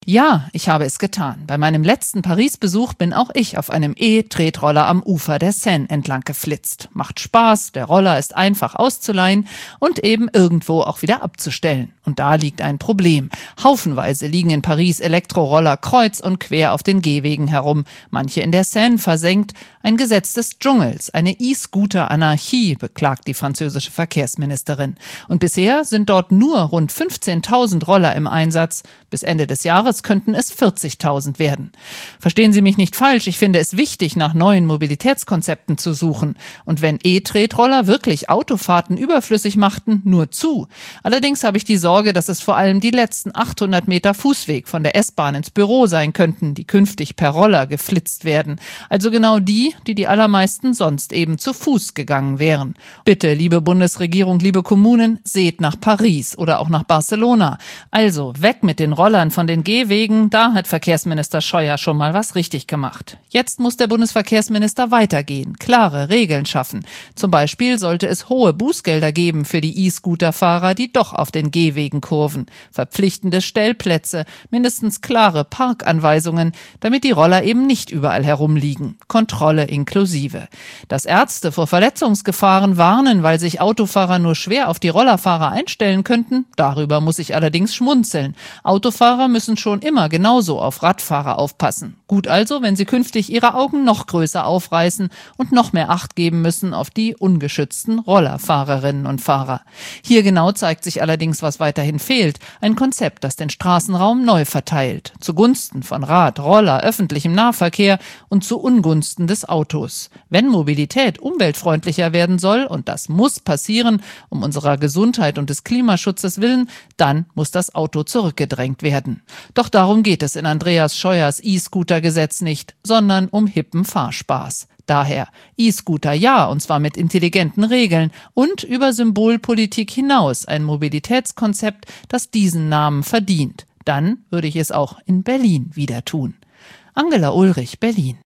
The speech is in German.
Ja, ich habe es getan. Bei meinem letzten Paris-Besuch bin auch ich auf einem E-Tretroller am Ufer der Seine entlang geflitzt. Macht Spaß, der Roller ist einfach auszuleihen und eben irgendwo auch wieder abzustellen. Und da liegt ein Problem. Haufenweise liegen in Paris Elektroroller kreuz und quer auf den Gehwegen herum, manche in der Seine versenkt. Ein Gesetz des Dschungels, eine E-Scooter-Anarchie, beklagt die französische Verkehrsministerin. Und bisher sind dort nur rund 15.000 Roller im Einsatz. Bis Ende des Jahres könnten es 40.000 werden. Verstehen Sie mich nicht falsch, ich finde es wichtig, nach neuen Mobilitätskonzepten zu suchen. Und wenn E-Tretroller wirklich Autofahrten überflüssig machten, nur zu. Allerdings habe ich die Sorge, dass es vor allem die letzten 800 Meter Fußweg von der S-Bahn ins Büro sein könnten, die künftig per Roller geflitzt werden. Also genau die allermeisten sonst eben zu Fuß gegangen wären. Bitte, liebe Bundesregierung, liebe Kommunen, seht nach Paris oder auch nach Barcelona. Also weg mit den Rollern von den Gehwegen, da hat Verkehrsminister Scheuer schon mal was richtig gemacht. Jetzt muss der Bundesverkehrsminister weitergehen, klare Regeln schaffen. Zum Beispiel sollte es hohe Bußgelder geben für die E-Scooter-Fahrer, die doch auf den Gehwegen kurven. Verpflichtende Stellplätze, mindestens klare Parkanweisungen, damit die Roller eben nicht überall herumliegen. Kontrolle inklusive. Dass Ärzte vor Verletzungsgefahren warnen, weil sich Autofahrer nur schwer auf die Rollerfahrer einstellen könnten, darüber muss ich allerdings schmunzeln. Autofahrer müssen schon immer genauso auf Radfahrer aufpassen. Gut also, wenn sie künftig ihre Augen noch größer aufreißen und noch mehr Acht geben müssen auf die ungeschützten Rollerfahrerinnen und Fahrer. Hier genau zeigt sich allerdings, was weiterhin fehlt. Ein Konzept, das den Straßenraum neu verteilt. Zugunsten von Rad, Roller, öffentlichem Nahverkehr und zu Ungunsten des Autos. Wenn Mobilität umweltfreundlicher werden soll, und das muss passieren, um unserer Gesundheit und des Klimaschutzes willen, dann muss das Auto zurückgedrängt werden. Doch darum geht es in Andreas Scheuers E-Scooter-Gesetz nicht, sondern um hippen Fahrspaß. Daher E-Scooter ja, und zwar mit intelligenten Regeln und über Symbolpolitik hinaus ein Mobilitätskonzept, das diesen Namen verdient. Dann würde ich es auch in Berlin wieder tun. Angela Ulrich, Berlin.